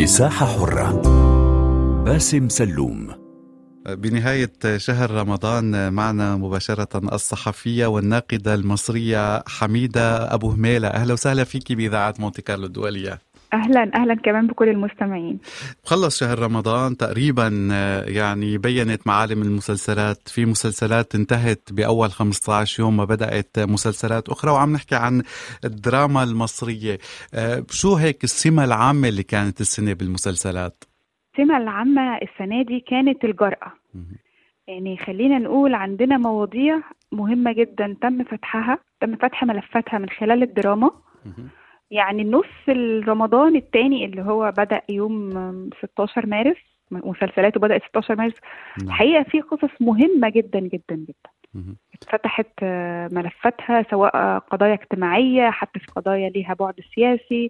مساحة حرة. باسم سلوم. بنهاية شهر رمضان معنا مباشرة الصحفية والناقدة المصرية حميدة أبو هميلة. أهلا وسهلا فيك بإذاعة مونتي كارلو الدولية. أهلا كمان بكل المستمعين. خلص شهر رمضان تقريبا، يعني بيّنت معالم المسلسلات، في مسلسلات انتهت بأول 15 يوم وبدأت مسلسلات أخرى، وعم نحكي عن الدراما المصرية. شو هيك السمة العامة اللي كانت السنة بالمسلسلات؟ السمة العامة السنة دي كانت الجرأة. يعني خلينا نقول عندنا مواضيع مهمة جدا تم فتح ملفاتها من خلال الدراما. يعني نص رمضان الثاني اللي هو بدأ يوم 16 مارس، مسلسلاته بدأت 16 مارس. الحقيقة في قصص مهمة جدا جدا جدا فتحت ملفاتها، سواء قضايا اجتماعية حتى في قضايا ليها بعد سياسي.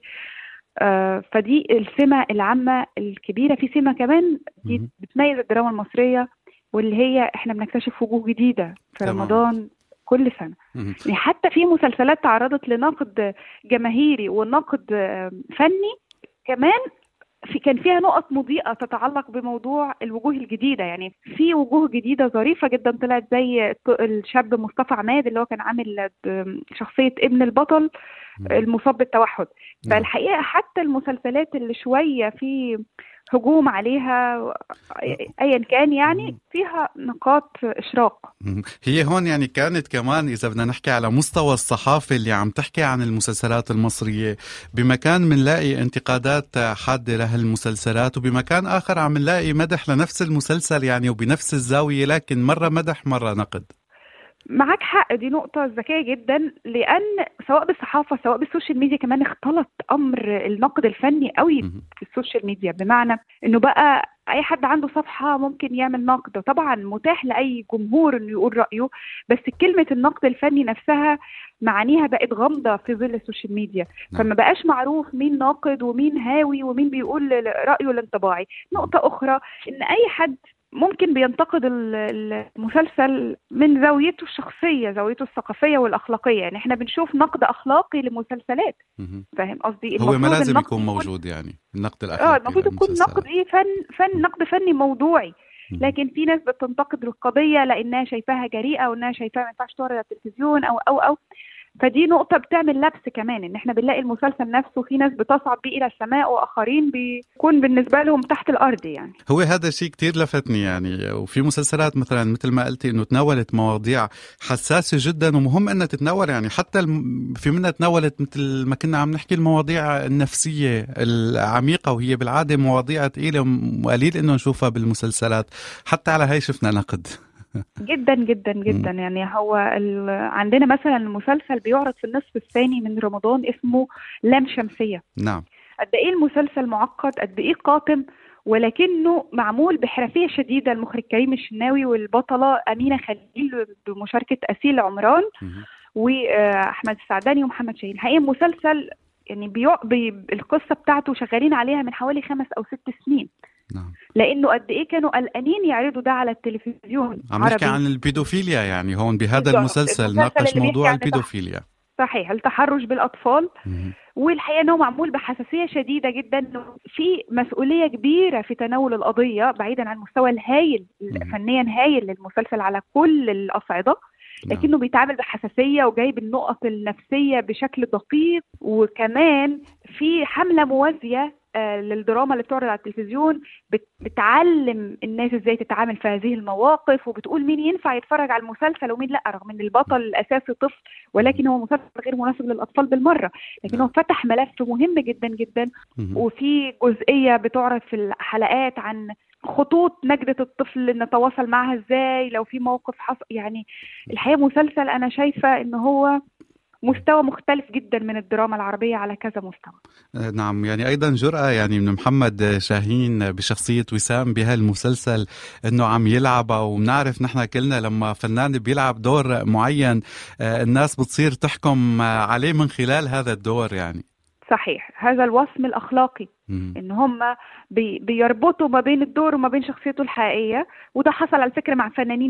فدي السمة العامة الكبيرة. في سمة كمان دي بتميز الدراما المصرية، واللي هي احنا بنكتشف وجوه جديدة في رمضان كل سنة. يعني حتى في مسلسلات تعرضت لنقد جماهيري ونقد فني كمان، كان فيها نقط مضيئة تتعلق بموضوع الوجوه الجديدة. يعني في وجوه جديدة ظريفة جدا طلعت، زي الشاب مصطفى عماد اللي هو كان عامل شخصية ابن البطل المصاب بالتوحد. فالحقيقة حتى المسلسلات اللي شوية في هجوم عليها ايا كان يعني فيها نقاط اشراق. هي هون يعني كانت كمان اذا بدنا نحكي على مستوى الصحافة اللي عم تحكي عن المسلسلات المصرية، بمكان منلاقي انتقادات حادة لهالمسلسلات، وبمكان اخر عم نلاقي مدح لنفس المسلسل يعني وبنفس الزاوية، لكن مرة مدح مرة نقد. معاك حق، دي نقطة ذكية جدا، لأن سواء بالصحافة سواء بالسوشيال ميديا كمان اختلط أمر النقد الفني قوي في السوشيال ميديا، بمعنى إنه بقى أي حد عنده صفحة ممكن يعمل نقد. طبعا متاح لأي جمهور إنه يقول رأيه، بس كلمة النقد الفني نفسها معانيها بقت غامضة في ظل السوشيال ميديا. فما بقاش معروف مين ناقد ومين هاوي ومين بيقول رأيه الانطباعي. نقطة أخرى إن أي حد ممكن بينتقد المسلسل من زاويته الشخصية، زاويته الثقافية والأخلاقية. يعني احنا بنشوف نقد أخلاقي لمسلسلات، فاهم قصدي؟ هو ما لازم يكون موجود يعني النقد الأخلاقي. المفروض يكون نقد نقد فني موضوعي. لكن في ناس بتنتقد القضية لأنها شايفاها جريئة، وأنها شايفاها ما ينفعش تعرض على التلفزيون أو فدي نقطة بتعمل لبس كمان، ان احنا بنلاقي المسلسل نفسه في ناس بتصعد بيه الى السماء واخرين بيكون بالنسبة لهم تحت الارض. يعني هو هذا الشيء كتير لفتني يعني. وفي مسلسلات مثلا مثل ما قلتي انه تناولت مواضيع حساسة جدا ومهم انها تتناول، يعني حتى في منها تناولت مثل ما كنا عم نحكي المواضيع النفسية العميقة، وهي بالعادة مواضيع ثقيلة وقليل انه نشوفها بالمسلسلات. حتى على هاي شفنا نقد جدا جدا جدا. يعني هو عندنا مثلا المسلسل بيعرض في النصف الثاني من رمضان اسمه لام شمسية. نعم. قد ايه المسلسل معقد، قد ايه قاتم، ولكنه معمول بحرفية شديدة. المخرج كريم الشناوي والبطلة أمينة خليل بمشاركة أسيل عمران وأحمد السعداني ومحمد شاهين. الحقيقة مسلسل يعني القصة بتاعته شغالين عليها من حوالي 5 أو 6 سنين. نعم. لأنه قد إيه كانوا قلقانين يعرضوا ده على التلفزيون. عم نحكي عن البيدوفيليا يعني هون بهذا المسلسل ناقش موضوع البيدوفيليا، صحيح، التحرش بالأطفال. والحقيقة أنه معمول بحساسية شديدة جدا، في مسؤولية كبيرة في تناول القضية بعيدا عن المستوى الهايل فنيا هايل للمسلسل على كل الأصعدة، لكنه بيتعامل بحساسية وجايب النقط النفسية بشكل دقيق. وكمان في حملة موازية للدراما اللي بتعرض على التلفزيون بتعلم الناس ازاي تتعامل في هذه المواقف، وبتقول مين ينفع يتفرج على المسلسل ومين لا، رغم ان البطل الاساسي طفل ولكن هو مسلسل غير مناسب للاطفال بالمره. لكن هو فتح ملف مهم جدا جدا. وفي جزئيه بتعرض في الحلقات عن خطوط نجدة الطفل نتواصل معها ازاي لو في موقف حصل. يعني الحقيقة مسلسل انا شايفة ان هو مستوى مختلف جدا من الدراما العربية على كذا مستوى. نعم. يعني أيضا جرأة يعني من محمد شاهين بشخصية وسام بهالمسلسل أنه عم يلعبها. وبنعرف نحن كلنا لما فنان بيلعب دور معين الناس بتصير تحكم عليه من خلال هذا الدور. يعني صحيح، هذا الوصم الأخلاقي ان هم بيربطوا ما بين الدور وما بين شخصيته الحقيقيه. وده حصل على فكره مع فنانين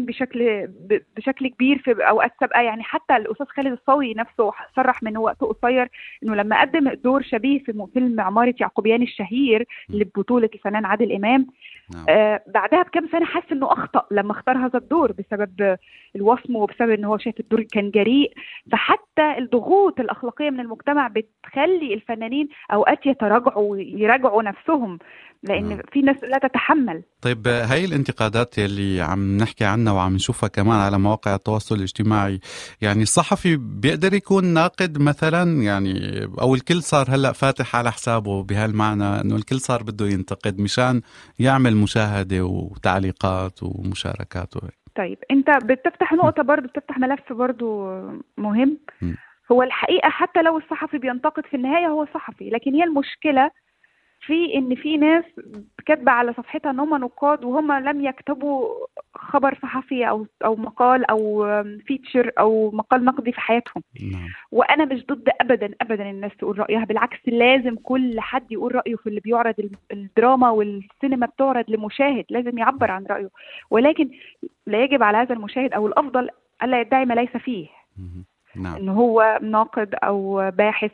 بشكل كبير في اوقات سابقه. يعني حتى الاستاذ خالد الصاوي نفسه صرح من وقت قصير انه لما قدم دور شبيه في فيلم عماره يعقوبيان الشهير اللي ببطوله الفنان عادل امام، بعدها بكم سنه حس انه اخطا لما اختار هذا الدور بسبب الوصم وبسبب انه هو شايف الدور كان جريء. فحتى الضغوط الاخلاقيه من المجتمع بتخلي الفنانين اوقات يراجعوا نفسهم، لان في ناس لا تتحمل. طيب هاي الانتقادات اللي عم نحكي عنها وعم نشوفها كمان على مواقع التواصل الاجتماعي، يعني الصحفي بيقدر يكون ناقد مثلا، يعني او الكل صار هلا فاتح على حسابه، بهالمعنى انه الكل صار بده ينتقد مشان يعمل مشاهدة وتعليقات ومشاركات طيب انت بتفتح نقطة برضو، بتفتح ملف برضو مهم. هو الحقيقة حتى لو الصحفي بينتقد في النهاية هو صحفي، لكن هي المشكلة في ان في ناس كاتبه على صفحتها ان هم نقاد وهم لم يكتبوا خبر صحفي او مقال او فيتشر او مقال نقدي في حياتهم. وانا مش ضد ابدا الناس تقول رايها، بالعكس لازم كل حد يقول رايه في اللي بيعرض. الدراما والسينما بتعرض لمشاهد لازم يعبر عن رايه، ولكن لا يجب على هذا المشاهد او الافضل الا يدعي ما ليس فيه. انه هو ناقد او باحث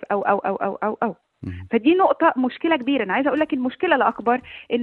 او فدي نقطة مشكلة كبيرة. أنا عايزة أقول لك المشكلة الأكبر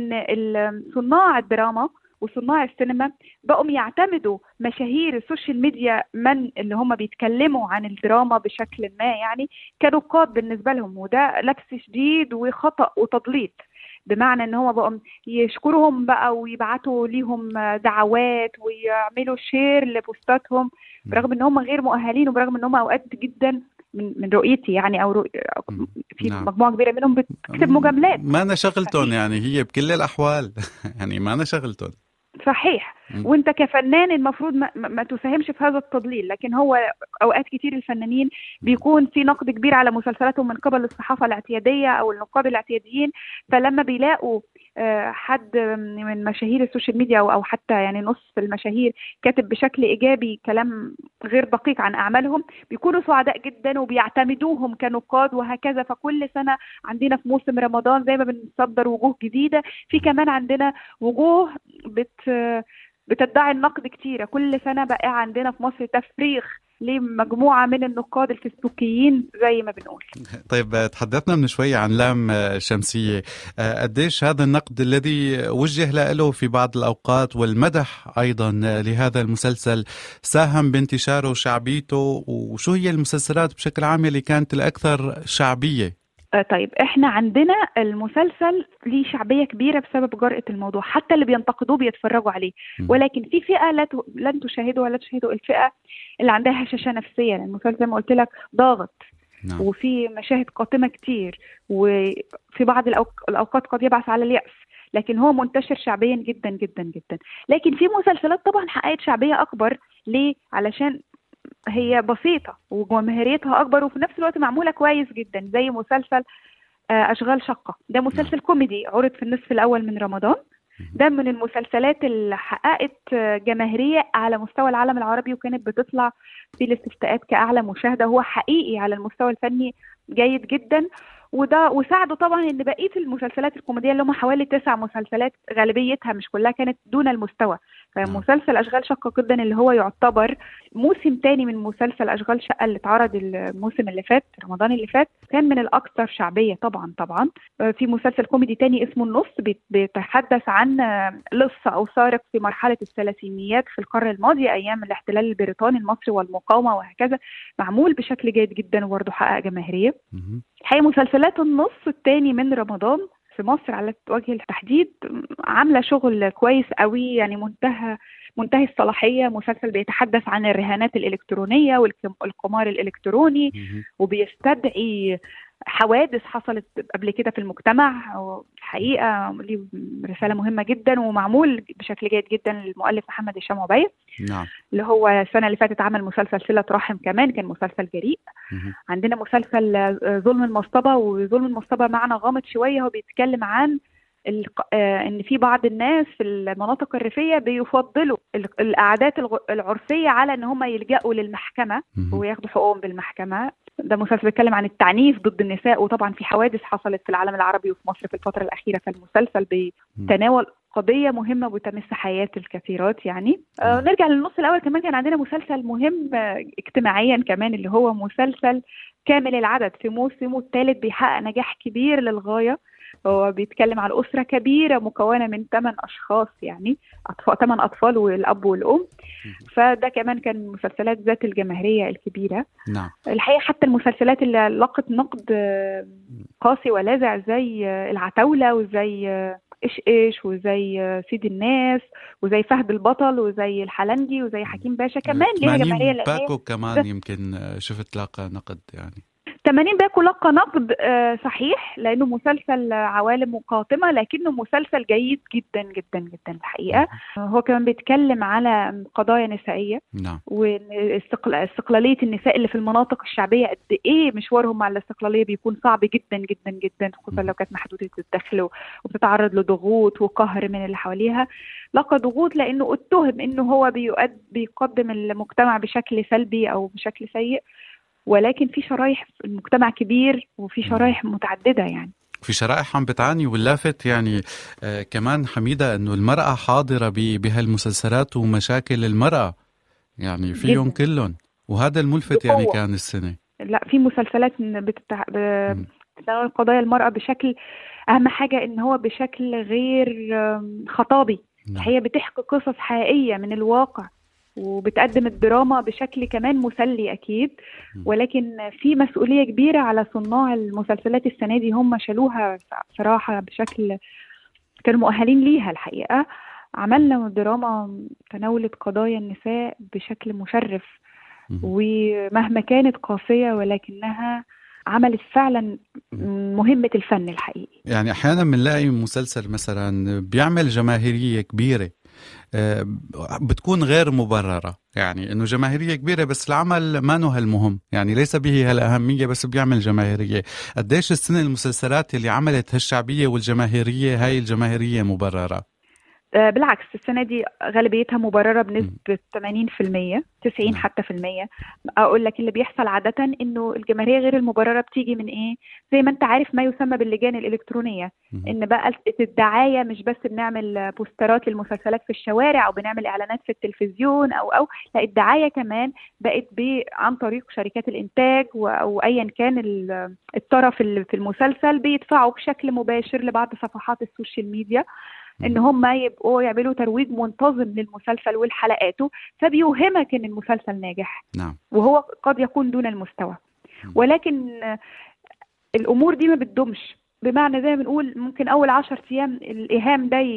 إن صناع الدراما وصناع السينما بقوا يعتمدوا مشاهير السوشيال ميديا من اللي هم بيتكلموا عن الدراما بشكل ما يعني كنقاد بالنسبة لهم، وده لبس شديد وخطأ وتضليل. بمعنى ان هم بقوا يشكرهم بقى ويبعتوا ليهم دعوات ويعملوا شير لبوستاتهم برغم ان هم غير مؤهلين، وبرغم ان هم اوقات جدا من رؤيتي يعني او في مجموعه كبيره منهم بتكتب مجاملات. ما انا شغلتهم يعني هي بكل الاحوال يعني ما انا شغلتهم. صحيح. وانت كفنان المفروض ما تساهمش في هذا التضليل، لكن هو اوقات كتير الفنانين بيكون في نقد كبير على مسلسلاتهم من قبل الصحافه الاعتياديه او النقاد الاعتياديين، فلما بيلاقوا حد من مشاهير السوشيال ميديا او حتى يعني نص المشاهير كاتب بشكل ايجابي كلام غير دقيق عن اعمالهم بيكونوا سعداء جدا وبيعتمدوهم كنقاد وهكذا. فكل سنه عندنا في موسم رمضان زي ما بنصدر وجوه جديده، في كمان عندنا وجوه بتدعي النقد كتيره. كل سنه بقى عندنا في مصر تفريغ لمجموعة من النقاد الفيسبوكيين زي ما بنقول. طيب تحدثنا من شوية عن لام شمسية، قديش هذا النقد الذي وجه له في بعض الأوقات والمدح أيضا لهذا المسلسل ساهم بانتشاره وشعبيته، وشو هي المسلسلات بشكل عام اللي كانت الأكثر شعبية؟ طيب احنا عندنا المسلسل ليه شعبية كبيرة بسبب جرأة الموضوع، حتى اللي بينتقدوه بيتفرجوا عليه. ولكن في فئة لن تشاهده ولا تشاهده، الفئة اللي عندها هشاشة نفسية، لأن المسلسل زي ما قلت لك ضاغط وفي مشاهد قاتمة كتير، وفي بعض الأوقات قد يبعث على اليأس، لكن هو منتشر شعبيا جدا جدا جدا. لكن في مسلسلات طبعا حققت شعبية أكبر. ليه؟ علشان هي بسيطة وجماهيريتها أكبر وفي نفس الوقت معمولة كويس جدا، زي مسلسل أشغال شقة. ده مسلسل كوميدي عرض في النصف الأول من رمضان. ده من المسلسلات اللي حققت جماهيرية على مستوى العالم العربي، وكانت بتطلع في الاستفتاءات كأعلى مشاهدة. هو حقيقي على المستوى الفني جيد جدا، وده وساعده طبعا ان بقيه المسلسلات الكوميديه اللي هم حوالي 9 مسلسلات غالبيتها مش كلها كانت دون المستوى. فمسلسل اشغال شقه جدا اللي هو يعتبر موسم تاني من مسلسل اشغال شقه اللي اتعرض الموسم اللي فات رمضان اللي فات، كان من الاكثر شعبيه طبعا. في مسلسل كوميدي تاني اسمه النص بيتحدث عن لص او سارق في مرحله الثلاثينيات في القرن الماضي ايام الاحتلال البريطاني المصري والمقاومه وهكذا، معمول بشكل جيد جدا وبرضه حقق جماهيريه. الحقيقه مسلسلات النص الثاني من رمضان في مصر على وجه التحديد عامله شغل كويس قوي، يعني منتهي الصلاحيه. مسلسل بيتحدث عن الرهانات الالكترونيه والقمار الالكتروني، وبيستدعي حوادث حصلت قبل كده في المجتمع. الحقيقه ليه رساله مهمه جدا، ومعمول بشكل جيد جدا للمؤلف محمد هشام عبيد. نعم. اللي هو السنه اللي فاتت عمل مسلسل صلة رحم، كمان كان مسلسل جريء. عندنا مسلسل ظلم المصطبة، وظلم المصطبة معنى غامض شويه، هو بيتكلم عن ان في بعض الناس في المناطق الريفيه بيفضلوا القعدات العرفيه على ان هم يلجأوا للمحكمه وياخدوا حقوقهم بالمحكمه. ده مسلسل بيتكلم عن التعنيف ضد النساء، وطبعا في حوادث حصلت في العالم العربي وفي مصر في الفتره الاخيره، فالمسلسل بيتناول قضيه مهمه وتمس حياه الكثيرات يعني. نرجع للنص الاول، كمان كان عندنا مسلسل مهم اجتماعيا كمان، اللي هو مسلسل كامل العدد في موسمه الثالث، بيحقق نجاح كبير للغايه. هو بيتكلم على أسرة كبيرة مكونة من 8 أشخاص، يعني 8 أطفال والأب والأم. فده كمان كان مسلسلات ذات الجماهيرية الكبيرة. نعم. الحقيقة حتى المسلسلات اللي لقت نقد قاسي ولاذع زي العتاولة وزي إيش إيش وزي سيد الناس وزي فهد البطل وزي الحلنجي وزي حكيم باشا كمان ليها جماهيرية. باكو كمان يمكن شفت لاقى نقد يعني 80 باكو لقى نقد صحيح، لأنه مسلسل عوالم وقاتمة، لكنه مسلسل جيد جدا جدا جدا الحقيقة. هو كمان بيتكلم على قضايا نسائية. نعم. واستقلالية النساء اللي في المناطق الشعبية، قد إيه مشوارهم مع الاستقلالية بيكون صعب جدا جدا جدا، خصوصا لو كانت محدودة الدخل وبتتعرض لضغوط وقهر من اللي حواليها. لقى ضغوط لأنه اتهم إنه هو بيقدم المجتمع بشكل سلبي أو بشكل سيء، ولكن في شرايح في المجتمع كبير وفي شرايح متعددة، يعني في شرائح عم بتعاني. واللافت يعني كمان حميدة أنه المرأة حاضرة بهالمسلسلات ومشاكل المرأة يعني فيهم كلهم، وهذا الملفت يعني كان السنة. لا، في مسلسلات بتتناول قضايا المرأة بشكل، أهم حاجة إن هو بشكل غير خطابي. هي بتحكي قصص حقيقية من الواقع، وبتقدم الدراما بشكل كمان مسلي أكيد، ولكن في مسؤولية كبيرة على صناع المسلسلات السنة دي. هم شالوها صراحة بشكل كانوا مؤهلين ليها الحقيقة. عملنا دراما تناولت قضايا النساء بشكل مشرف، ومهما كانت قاسية ولكنها عملت فعلا مهمة الفن الحقيقي. يعني أحيانا بنلاقي مسلسل مثلا بيعمل جماهيرية كبيرة بتكون غير مبررة، يعني انه جماهيرية كبيرة بس العمل ما نو هالمهم، يعني ليس به هالأهمية بس بيعمل جماهيرية. قديش السنة المسلسلات اللي عملت هالشعبية والجماهيرية هاي الجماهيرية مبررة؟ بالعكس، السنة دي غالبيتها مبررة بنسبة 80%، 90 حتى في المية. أقول لك اللي بيحصل عادة إنه الجماهيرية غير المبررة بتيجي من إيه؟ زي ما أنت عارف ما يسمى باللجان الإلكترونية. إن بقى الدعاية مش بس بنعمل بوسترات للمسلسلات في الشوارع أو بنعمل إعلانات في التلفزيون أو لا، الدعاية كمان بقت عن طريق شركات الإنتاج أو أيا كان الطرف اللي في المسلسل بيدفعوا بشكل مباشر لبعض صفحات السوشيال ميديا ان هم يبقوا يعملوا ترويج منتظم للمسلسل والحلقاته، فبيوهمك ان المسلسل ناجح. نعم. وهو قد يكون دون المستوى، ولكن الامور دي ما بتدومش. بمعنى زي ما بنقول ممكن اول 10 ايام الايهام ده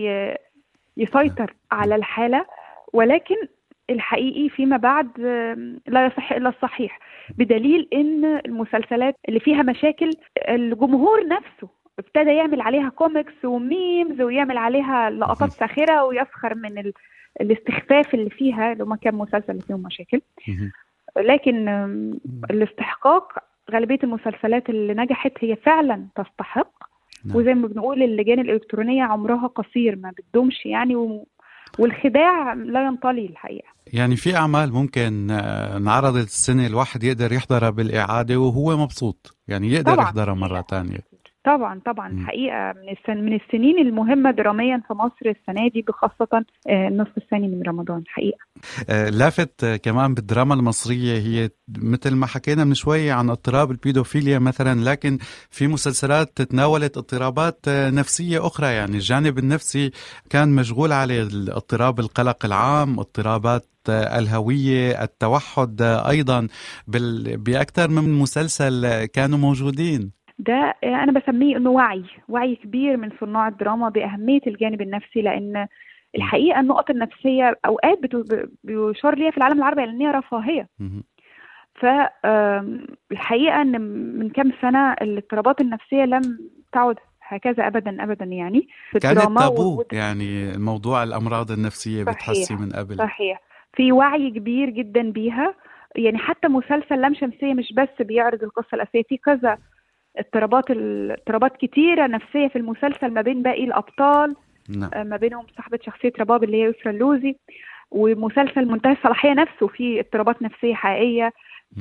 يسيطر على الحالة، ولكن الحقيقي فيما بعد لا يصح الا الصحيح، بدليل ان المسلسلات اللي فيها مشاكل الجمهور نفسه ابتدى يعمل عليها كوميكس وميمز ويعمل عليها لقطات ساخرة ويسخر من الاستخفاف اللي فيها لو ما كان مسلسل اللي فيهم مشاكل. لكن الاستحقاق، غالبية المسلسلات اللي نجحت هي فعلا تستحق. وزي ما بنقول اللجان الإلكترونية عمرها قصير ما بتدومش يعني، والخداع لا ينطلي الحقيقة. يعني في أعمال ممكن انعرضت السنة الواحد يقدر يحضرها بالإعادة وهو مبسوط، يعني يقدر يحضرها مرة تانية. طبعا الحقيقة من السنين المهمة دراميا في مصر السنة دي، بخاصة النصف الثاني من رمضان الحقيقة. لافت كمان بالدراما المصرية هي مثل ما حكينا من شوي عن اضطراب البيدوفيليا مثلا، لكن في مسلسلات تناولت اضطرابات نفسية أخرى، يعني الجانب النفسي كان مشغول عليه، اضطراب القلق العام، اضطرابات الهوية، التوحد أيضا، بأكثر من مسلسل كانوا موجودين. ده أنا بسميه إنه وعي كبير من صناع الدراما بأهمية الجانب النفسي، لأن الحقيقة النقط النفسية أوقات بيشار ليها في العالم العربي لأن هي رفاهية. فالحقيقة أن من كام سنة الاضطرابات النفسية لم تعد هكذا أبدا يعني في الدراما. كانت تابو يعني موضوع الأمراض النفسية بتحسي من قبل. صحيح، في وعي كبير جدا بيها. يعني حتى مسلسل لام شمسية مش بس بيعرض القصة الأساسية، في كذا اضطرابات كتيرة نفسية في المسلسل ما بين باقي الأبطال. نعم. ما بينهم صاحبة شخصية رباب اللي هي يسرا اللوزي، ومسلسل منتهى الصلاحية نفسه فيه اضطرابات نفسية حقيقية.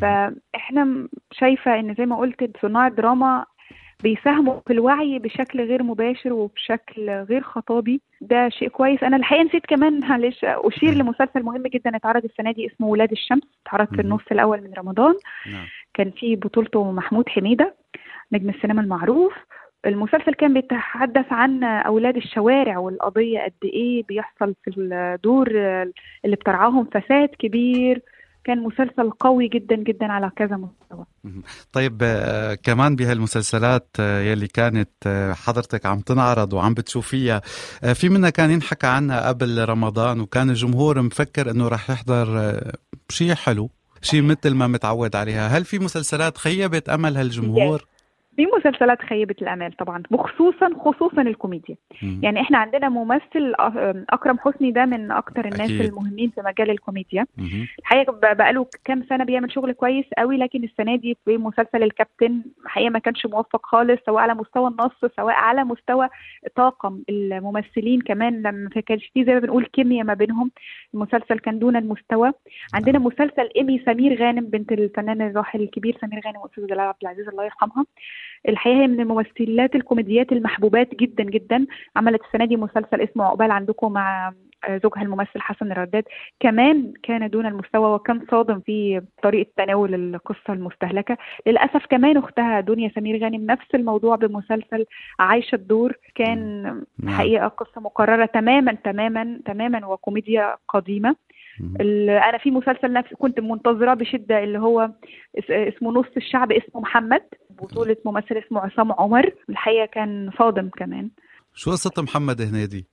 فاحنا شايفة ان زي ما قلت صناع الدراما بيساهموا في الوعي بشكل غير مباشر وبشكل غير خطابي. ده شيء كويس. انا الحقيقة نسيت كمان معلش اشير لمسلسل مهم جدا اتعرض السنة دي اسمه ولاد الشمس، اتعرض في النص الاول من رمضان. كان فيه بطولته محمود حميدة نجم السينما المعروف. المسلسل كان بيتحدث عن أولاد الشوارع والقضية قد إيه بيحصل في الدور اللي بترعاهم فساد كبير. كان مسلسل قوي جدا جدا على كذا مستوى. طيب كمان بهالمسلسلات يلي كانت حضرتك عم تنعرض وعم بتشوفيها، في منها كان ينحكى عنها قبل رمضان وكان الجمهور مفكر انه رح يحضر شيء حلو، شيء مثل ما متعود عليها. هل في مسلسلات خيبت امل هالجمهور؟ في مسلسلات خيبت الامال طبعا، خصوصا الكوميديا. يعني احنا عندنا ممثل اكرم حسني، ده من اكتر الناس أكيد. المهمين في مجال الكوميديا. الحقيقه بقاله كام سنه بيعمل شغل كويس قوي، لكن السنه دي في مسلسل الكابتن الحقيقه ما كانش موفق خالص، سواء على مستوى النص سواء على مستوى طاقم الممثلين. كمان لما ما كانش فيه زي ما بنقول كيمياء ما بينهم، المسلسل كان دون المستوى. عندنا مسلسل ايمي سمير غانم بنت الفنان الراحل الكبير سمير غانم واستاذ جلال عبد العزيز الله يرحمها، الحقيقة هي من الممثلات الكوميديات المحبوبات جدا جدا. عملت السنة دي مسلسل اسمه عقبال عندكم مع زوجها الممثل حسن الرداد، كمان كان دون المستوى وكان صادم في طريقة تناول القصة المستهلكة. للأسف كمان أختها دنيا سمير غانم نفس الموضوع بمسلسل عايشة الدور، كان حقيقة قصة مكررة تماما تماما تماما وكوميديا قديمة. أنا في مسلسل نفسي كنت منتظرة بشدة اللي هو اسمه نص الشعب اسمه محمد، بطولة ممثل اسمه عصام عمر، الحقيقة كان صادم كمان. شو قصة محمد هنيدي؟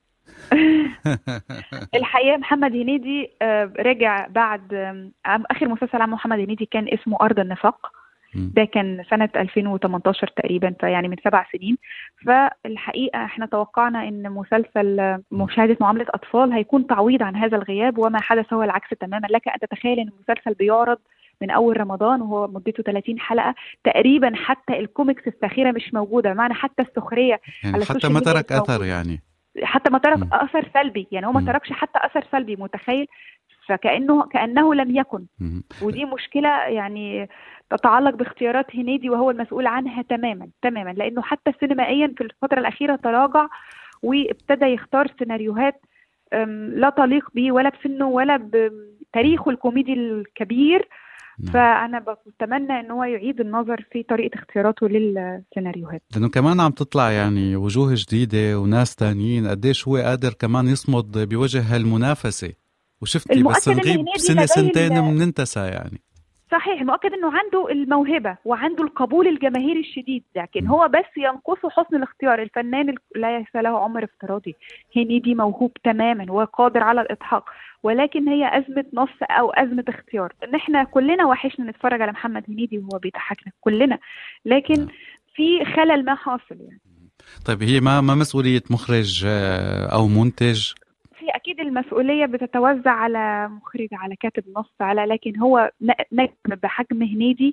الحقيقة محمد هنيدي رجع بعد آخر مسلسل عن محمد هنيدي كان اسمه أرض النفاق، ده كان سنة 2018 تقريبا، فيعني من 7 سنين. فالحقيقة احنا توقعنا ان مسلسل مشاهدة معاملة أطفال هيكون تعويض عن هذا الغياب، وما حدث هو العكس تماما. لك أن تتخيل ان المسلسل بيعرض من أول رمضان وهو مدته 30 حلقة تقريبا، حتى الكوميكس الساخرة مش موجودة، بمعنى حتى السخرية يعني حتى ما ترك أثر، يعني حتى ما ترك أثر سلبي، يعني هو ما تركش حتى أثر سلبي، متخيل؟ كأنه لم يكن. ودي مشكلة يعني تتعلق باختيارات هنيدي وهو المسؤول عنها تماما تماما، لأنه حتى سينمائيا في الفترة الأخيرة تراجع وابتدى يختار سيناريوهات لا تليق به ولا بسنه ولا بتاريخه الكوميدي الكبير. فأنا بتمنى أنه هو يعيد النظر في طريقة اختياراته للسيناريوهات، لأنه كمان عم تطلع يعني وجوه جديدة وناس تانيين. قديش هو قادر كمان يصمد بوجه هالمنافسة، وشفتي بس نغيب سنة سنتين مننتسى يعني. صحيح، المؤكد انه عنده الموهبة وعنده القبول الجماهيري الشديد، لكن هو بس ينقصه حسن الاختيار. الفنان ليس له عمر افتراضي، هنيدي موهوب تماما وقادر على الإضحاك، ولكن هي أزمة نص أو أزمة اختيار. ان احنا كلنا وحشنا نتفرج على محمد هنيدي وهو بيضحكنا كلنا، لكن في خلل ما حاصل يعني. طيب هي ما مسؤولية مخرج أو منتج؟ أكيد المسؤولية بتتوزع على مخرج، على كاتب نص، لكن هو نجم بحجم هنيدي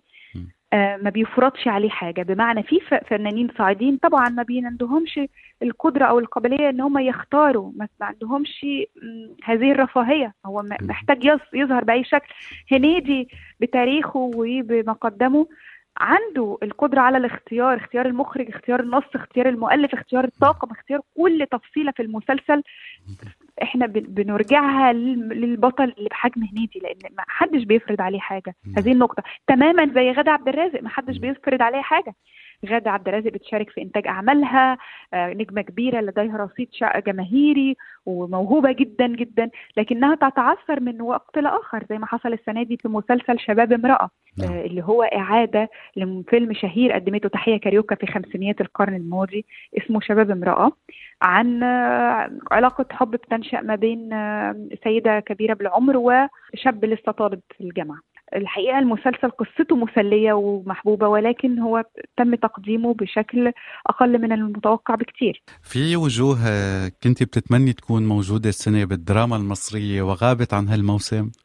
ما بيفرضش عليه حاجة. بمعنى في فنانين صاعدين طبعا ما عندهمش القدرة أو القابلية إن هم يختاروا، ما عندهمش هذه الرفاهية، هو محتاج يظهر بأي شكل. هنيدي بتاريخه وبمقدمه عنده القدرة على الاختيار، اختيار المخرج، اختيار النص، اختيار المؤلف، اختيار الطاقم، اختيار كل تفصيلة في المسلسل. احنا بنرجعها للبطل اللي بحجم هنيدي، لان ما حدش بيفرض عليه حاجة. هذه النقطة تماما زي غادة عبد الرازق، ما حدش بيفرض عليه حاجة. غادة عبد الرازق بتشارك في إنتاج أعمالها، نجمة كبيرة لديها رصيد جماهيري وموهوبة جدا جدا، لكنها تتعثر من وقت لآخر، زي ما حصل السنة دي في مسلسل شباب امرأة اللي هو إعادة لفيلم شهير قدمته تحية كاريوكا في خمسينيات القرن الماضي اسمه شباب امرأة، عن علاقة حب بتنشأ ما بين سيدة كبيرة بالعمر وشاب لسه طالب في الجامعة. الحقيقة المسلسل قصته مسلية ومحبوبة، ولكن هو تم تقديمه بشكل أقل من المتوقع بكتير. في وجوه كنت بتتمني تكون موجودة السنة بالدراما المصرية وغابت عن هالموسم؟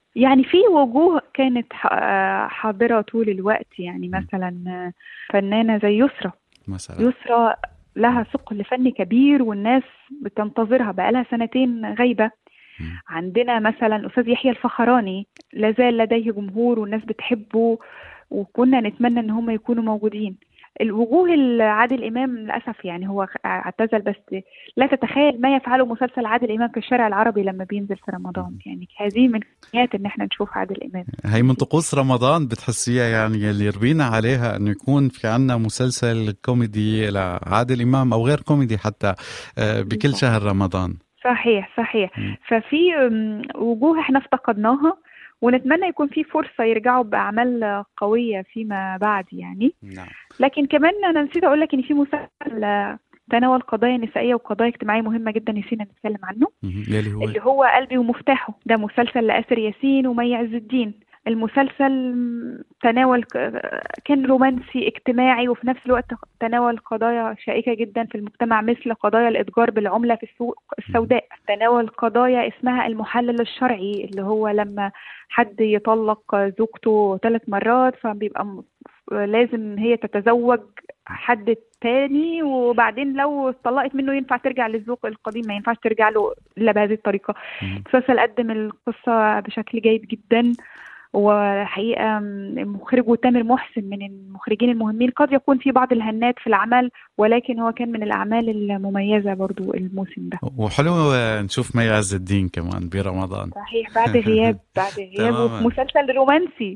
يعني في وجوه كانت حاضرة طول الوقت، يعني مثلا فنانة زي مثلا. يسرا لها ثقل فني كبير والناس بتنتظرها، بقالها 2 غايبة. عندنا مثلا أستاذ يحيى الفخراني لازال لديه جمهور والناس بتحبه، وكنا نتمنى ان هم يكونوا موجودين. الوجوه عادل إمام للأسف يعني هو اعتزل، بس لا تتخيل ما يفعله مسلسل عادل إمام في الشارع العربي لما بينزل في رمضان. يعني هذه من حياة ان احنا نشوف عادل إمام. هي من طقوس رمضان بتحسيها، يعني اللي يربينا عليها انه يكون في عنا مسلسل كوميدي لعادل إمام او غير كوميدي حتى بكل شهر رمضان. صحيح. ففي وجوه احنا افتقدناها، ونتمنى يكون في فرصة يرجعوا بأعمال قوية فيما بعد يعني. نعم. لكن كمان أنا نسيت أقول لك إن في مسلسل تناول قضايا نسائية وقضايا اجتماعية مهمة جدا نسينا نتكلم عنه، اللي هو قلبي ومفتاحه. ده مسلسل لآسر ياسين ومي عز الدين. المسلسل تناول كان رومانسي اجتماعي، وفي نفس الوقت تناول قضايا شائكة جدا في المجتمع مثل قضايا الإتجار بالعملة في السوق السوداء. تناول قضايا اسمها المحلل الشرعي، اللي هو لما حد يطلق زوجته 3 مرات فبيبقى لازم هي تتزوج حد تاني، وبعدين لو اتطلقت منه ينفع ترجع للزوج القديم، ما ينفعش ترجع له إلا بهذه الطريقة. المسلسل قدم القصة بشكل جيد جدا، وحقيقة مخرجه تامر محسن من المخرجين المهمين. قد يكون في بعض الهنات في العمل، ولكن هو كان من الأعمال المميزة برضو الموسم ده. وحلو نشوف مي عز الدين كمان برمضان. صحيح، بعد غياب وفي مسلسل رومانسي.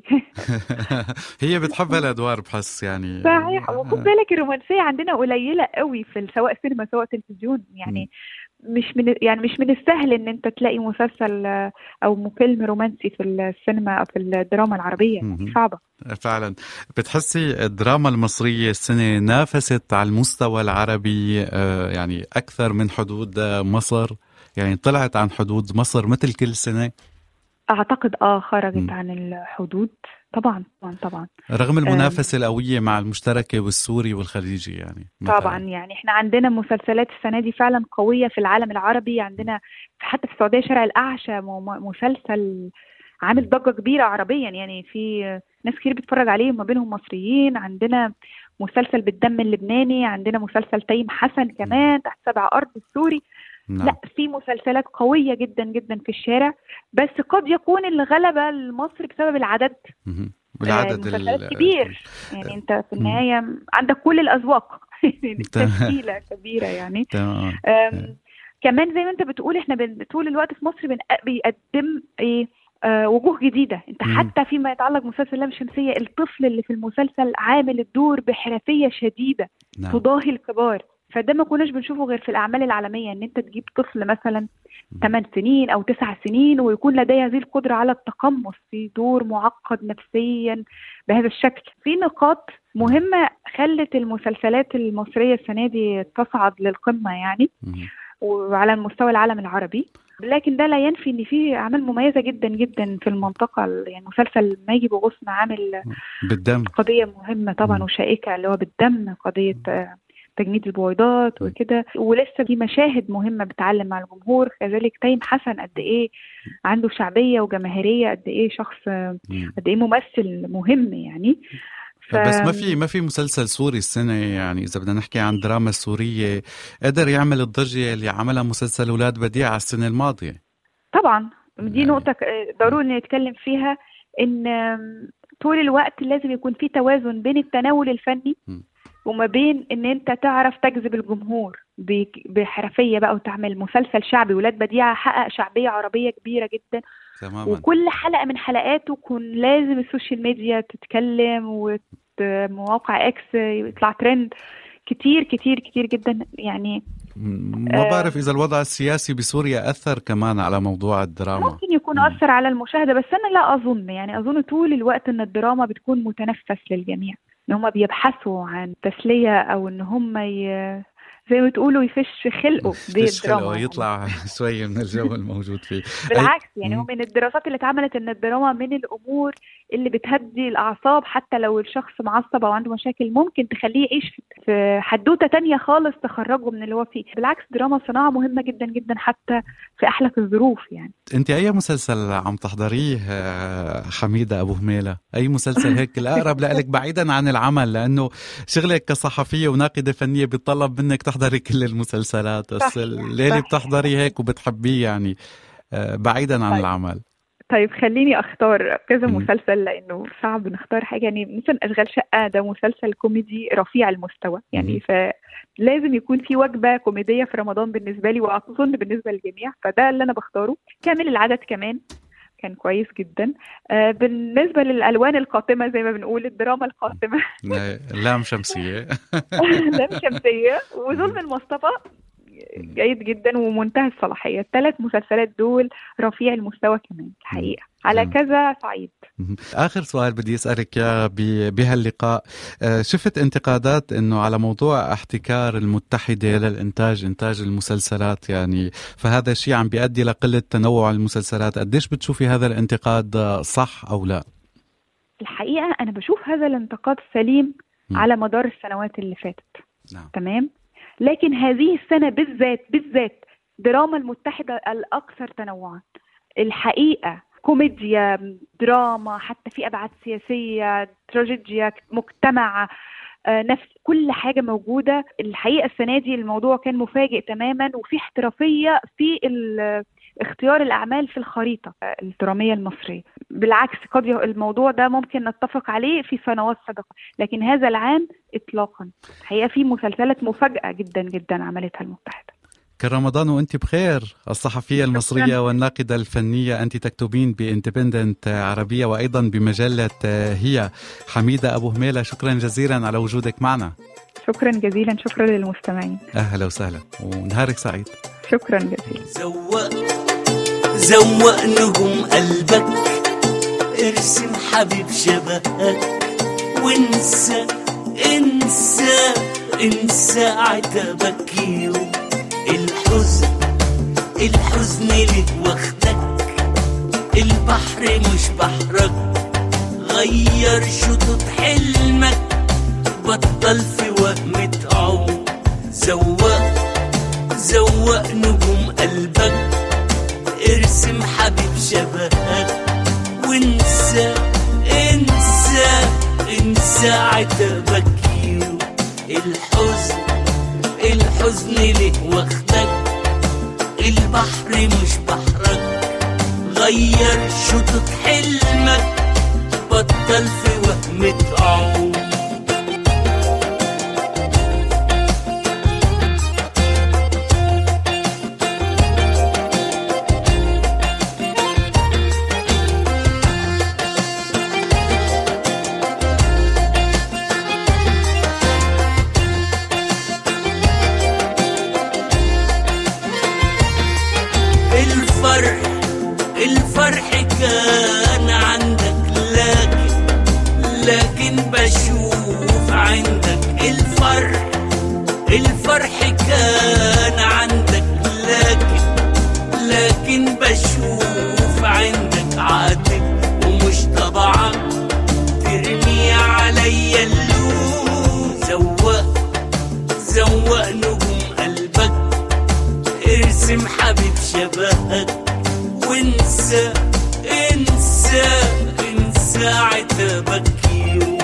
هي بتحب الأدوار بحس يعني. صحيح، وخد بالك الرومانسية عندنا قليلة قوي في سواء سينما سواء تلفزيون يعني. مش من السهل ان انت تلاقي مسلسل او فيلم رومانسي في السينما او في الدراما العربية، صعبة فعلا. بتحسي الدراما المصرية السنة نافست على المستوى العربي يعني اكثر من حدود مصر؟ يعني طلعت عن حدود مصر مثل كل سنة؟ اعتقد خرجت عن الحدود طبعا. رغم المنافسة القوية مع المشتركة والسوري والخليجي يعني مثلاً. طبعا يعني احنا عندنا مسلسلات السنة دي فعلا قوية في العالم العربي. عندنا حتى في السعودية شارع الأعشى مسلسل عامل ضجة كبيرة عربيا، يعني في ناس كتير بتتفرج عليه وما بينهم مصريين. عندنا مسلسل بالدم اللبناني، عندنا مسلسل تيم حسن كمان تحت 7 أرض السوري. نعم. لا، في مسلسلات قوية جدا جدا في الشارع، بس قد يكون الغلبة لمصر بسبب العدد. المسلسلات كبير يعني، انت في النهاية عندك كل الأذواق. تشكيلة كبيرة يعني. كمان زي ما انت بتقول احنا طول الوقت في مصر بيقدم وجوه جديدة. انت حتى فيما يتعلق بمسلسل لام شمسية، الطفل اللي في المسلسل عامل الدور بحرفية شديدة تضاهي الكبار. فده ما كناش بنشوفه غير في الأعمال العالمية، ان انت تجيب طفل مثلا 8 سنين أو 9 سنين ويكون لديه هذه القدرة على التقمص في دور معقد نفسيا بهذا الشكل. في نقاط مهمة خلت المسلسلات المصرية السنة دي تصعد للقمة يعني، وعلى مستوى العالم العربي. لكن ده لا ينفي ان في اعمال مميزه جدا جدا في المنطقه. يعني مسلسل ماجي بغصن عامل بالدم قضيه مهمه طبعا وشائكه، اللي هو بالدم، قضيه تجميد البويضات وكده، ولسه في مشاهد مهمه بتعلم مع الجمهور. كذلك تيم حسن قد ايه عنده شعبيه وجماهيريه، قد ايه شخص، قد ايه ممثل مهم يعني. بس ما في مسلسل سوري السنة، يعني إذا بدنا نحكي عن دراما سورية قدر يعمل الضجة اللي عملها مسلسل أولاد بديعة السنة الماضية. طبعا دي يعني نقطة ضروري نتكلم فيها، إن طول الوقت لازم يكون في توازن بين التناول الفني وما بين إن أنت تعرف تجذب الجمهور بحرفية بقى، وتعمل مسلسل شعبي. ولاد بديعة حقق شعبية عربية كبيرة جدا تماما. وكل حلقة من حلقاته كن لازم السوشيال ميديا تتكلم، ومواقع اكس يطلع ترند كتير كتير كتير جدا يعني. ما بعرف إذا الوضع السياسي بسوريا أثر كمان على موضوع الدراما. ممكن يكون أثر على المشاهدة، بس أنا لا أظن. يعني أظن طول الوقت أن الدراما بتكون متنفس للجميع، إن هم بيبحثوا عن تسلية، أو إن هم زي ما تقولوا يفش خلقه بالدراما، يطلع شوية من الجو الموجود فيه. بالعكس يعني هو من الدراسات اللي اتعملت ان الدراما من الامور اللي بتهدي الأعصاب، حتى لو الشخص معصب أو عنده مشاكل ممكن تخليه يعيش في حدوتة تانية خالص تخرجه من اللي هو فيه. بالعكس دراما صناعة مهمة جدا جدا حتى في أحلك الظروف يعني. انت اي مسلسل عم تحضريه حميدة أبو هميلة؟ اي مسلسل هيك الأقرب لك بعيدا عن العمل، لأنه شغلك كصحفية وناقدة فنية بيتطلب منك تحضري كل المسلسلات، بس اللي بتحضري هيك وبتحبيه يعني بعيدا عن العمل. طيب خليني اختار كذا مسلسل لانه صعب نختار حاجه. يعني مثلا اشغال شقه ده مسلسل كوميدي رفيع المستوى يعني، فلازم يكون في وجبه كوميديه في رمضان بالنسبه لي واظن بالنسبه للجميع، فده اللي انا بختاره. كامل العدد كمان كان كويس جدا. بالنسبه للالوان القاتمه زي ما بنقول الدراما القاتمه لام شمسيه لام شمسيه وظلم المصطفى جيد جدا ومنتهى الصلاحية. الثلاث مسلسلات دول رفيع المستوى كمان الحقيقة على كذا صعيد. آخر سؤال بدي أسألك يا بهاللقاء، شفت انتقادات إنه على موضوع احتكار المتحدة للإنتاج إنتاج المسلسلات يعني، فهذا الشيء عم بيؤدي لقلة تنوع المسلسلات. قديش بتشوفي هذا الانتقاد صح أو لا؟ الحقيقة أنا بشوف هذا الانتقاد سليم على مدار السنوات اللي فاتت. نعم. تمام. لكن هذه السنة بالذات دراما المتحدة الأكثر تنوعا الحقيقة، كوميديا، دراما، حتى في أبعاد سياسية، تراجيديا، مجتمع، نفس كل حاجة موجودة. الحقيقة السنة دي الموضوع كان مفاجئ تماما، وفي احترافية في اختيار الأعمال في الخريطة الدرامية المصرية. بالعكس قد الموضوع ده ممكن نتفق عليه في سنوات سابقة، لكن هذا العام إطلاقا الحقيقة في مسلسلات مفاجئة جدا جدا عملتها المتحدة. كرمضان وانت بخير. الصحفية المصرية والناقدة الفنية، أنت تكتبين بإندبندنت عربية وأيضا بمجلة هي. حميدة أبو هميلة، شكرا جزيلا على وجودك معنا. شكرا جزيلا. شكرا للمستمعين. أهلا وسهلا ونهارك سعيد. شكرا جزيلا. زوق نجوم قلبك، ارسم حبيب شبهك، وانسى عتابك يوم الحزن ليه واخدك، البحر مش بحرك، غير شطوط حلمك، بطل في وهم تعوم. زوق نجوم قلبك، ارسم حبيب شبهك، وانسى عتابك يوم الحزن ليه واخدك، البحر مش بحرك، غير شطوط حلمك، بطل في وهم تعوم. الفرح كان عندك، لكن بشوف عندك الفرح كان عندك، لكن بشوف عندك عاتب ومش طبعك ترمي عليا اللوم. زوق نجوم قلبك، ارسم حبيب شبهك، وانسى عتابك يوم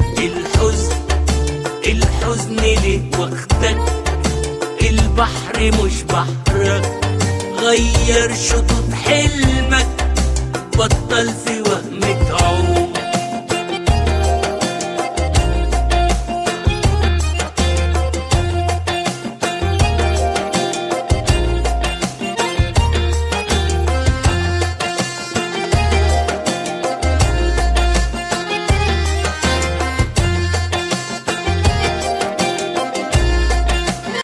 الحزن ليه واخدك، البحر مش بحرك، غير شطوط حلمك، بطل في وهم